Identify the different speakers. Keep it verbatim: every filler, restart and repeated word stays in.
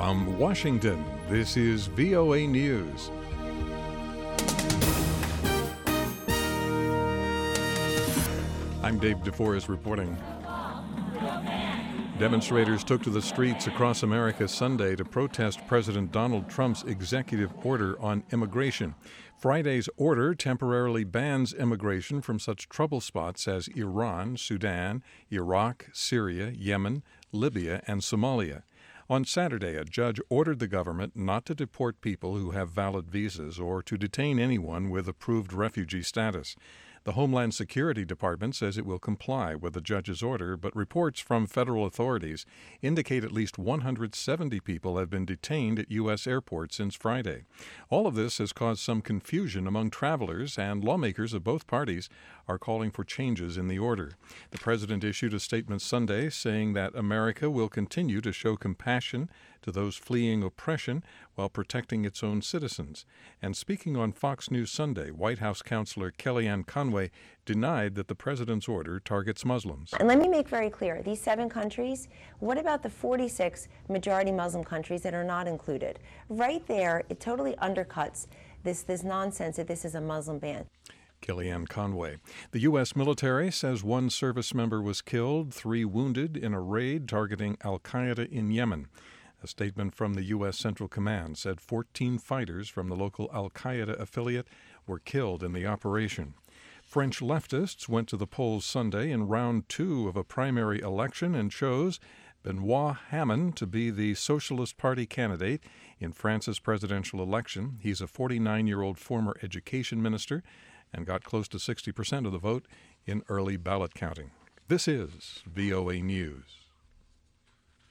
Speaker 1: From Washington, this is V O A News. I'm Dave DeForest reporting. Demonstrators took to the streets across America Sunday to protest President Donald Trump's executive order on immigration. Friday's order temporarily bans immigration from such trouble spots as Iran, Sudan, Iraq, Syria, Yemen, Libya, and Somalia. On Saturday, a judge ordered the government not to deport people who have valid visas or to detain anyone with approved refugee status. The Homeland Security Department says it will comply with the judge's order, but reports from federal authorities indicate at least one hundred seventy people have been detained at U S airports since Friday. All of this has caused some confusion among travelers, and lawmakers of both parties are calling for changes in the order. The president issued a statement Sunday saying that America will continue to show compassion to those fleeing oppression while protecting its own citizens. And speaking on Fox News Sunday, White House counselor Kellyanne Conway denied that the president's order targets Muslims.
Speaker 2: And let me make very clear, these seven countries, what about the forty-six majority Muslim countries that are not included? Right there, it totally undercuts this, this nonsense that this is a Muslim ban.
Speaker 1: Kellyanne Conway. The U S military says one service member was killed, three wounded in a raid targeting al-Qaeda in Yemen. A statement from the U S Central Command said fourteen fighters from the local al-Qaeda affiliate were killed in the operation. French leftists went to the polls Sunday in round two of a primary election and chose Benoit Hamon to be the Socialist Party candidate in France's presidential election. He's a forty-nine-year-old former education minister and got close to sixty percent of the vote in early ballot counting. This is V O A News.